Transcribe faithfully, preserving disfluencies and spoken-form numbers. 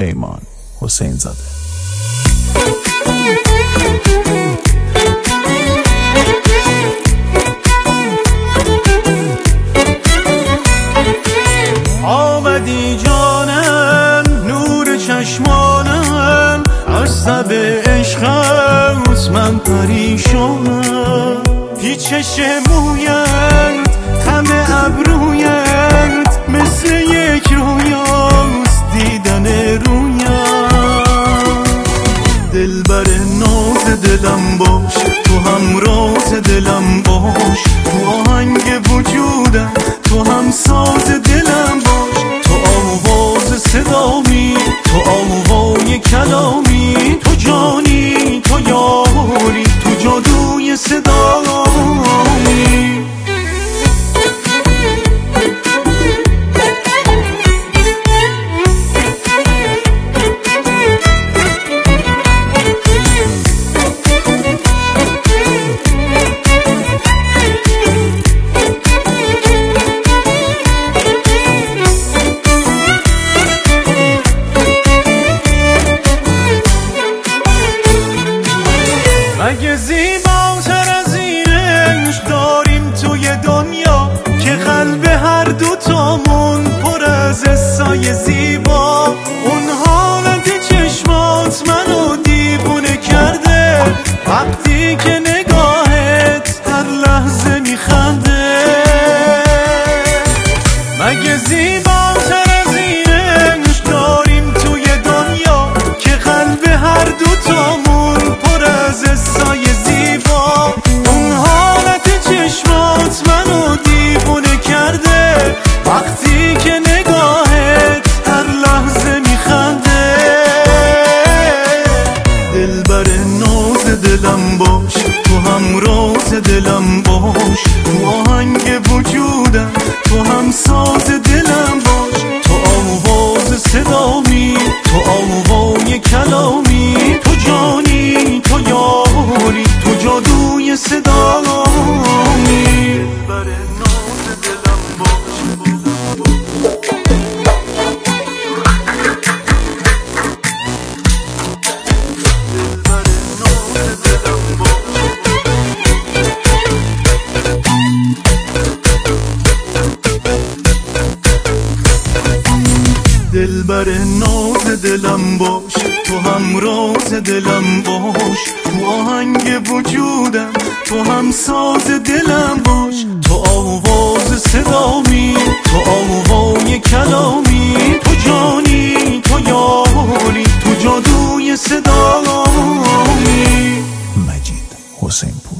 پیمان حسین زاده. آمدی جانم نور چشمانم، از تب عشقت من پریشانم. پیچش مویت خم ابرویت مثل یک رویاست دیدن رویت. دلبر ناز دلم باش، تو هم راز دلم باش، تو آهنگ وجودم، تو هم ساز دلم باش. تو آواز صدامی، تو آوای کلامی، تو جانی، تو یاری، تو جادوی صدامی. مگه زیباتر از این عشق داریم توی دنیا، که قلب هر دوتامون پر از حسای زیبا. اون حالت چشمات منو دیوونه کرده، وقتی که نگاهت هر لحظه میخنده. مگه زیباتر از این عشق داریم توی دنیا، که قلب هر دوتامون پر از حسای زیبا. اون حالت چشمات منو دیوونه کرده، وقتی که نگاهت هر لحظه میخنده. دلبر ناز دلم باش، تو هم راز دلم باش، تو آهنگ وجودم، تو هم ساز دلم باش. تو آواز صدامی، تو آوای کلامی، تو جانی، تو یاری، تو جادوی صدامی. دلبر ناز دلم باش. دلبر ناز دلم باش، تو هم راز دلم باش، تو آهنگ وجودم، تو هم ساز دلم باش. تو آواز صدامی، تو آوای کلامی، تو جانی، تو یاری، تو جادوی صدامی. مجید حسین.